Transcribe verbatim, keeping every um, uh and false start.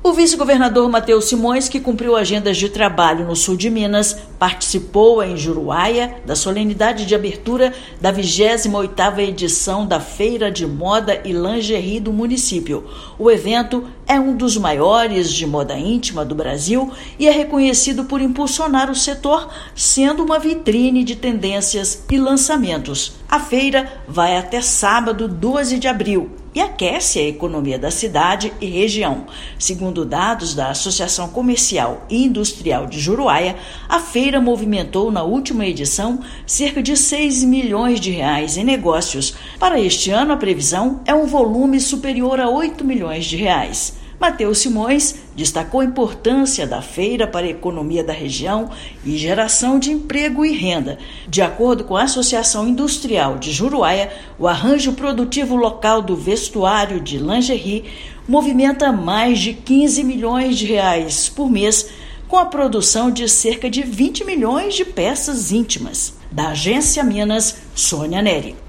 O vice-governador Matheus Simões, que cumpriu agendas de trabalho no sul de Minas, participou em Juruáia da solenidade de abertura da vigésima oitava edição da Feira de Moda e Lingerie do município. O evento é um dos maiores de moda íntima do Brasil e é reconhecido por impulsionar o setor, sendo uma vitrine de tendências e lançamentos. A feira vai até sábado, doze de abril, e aquece a economia da cidade e região. Segundo dados da Associação Comercial e Industrial de Juruáia, a feira movimentou na última edição cerca de seis milhões de reais em negócios. Para este ano, a previsão é um volume superior a oito milhões de reais. Matheus Simões destacou a importância da feira para a economia da região e geração de emprego e renda. De acordo com a Associação Industrial de Juruáia, o arranjo produtivo local do vestuário de lingerie movimenta mais de quinze milhões de reais por mês, com a produção de cerca de vinte milhões de peças íntimas. Da Agência Minas, Sônia Neri.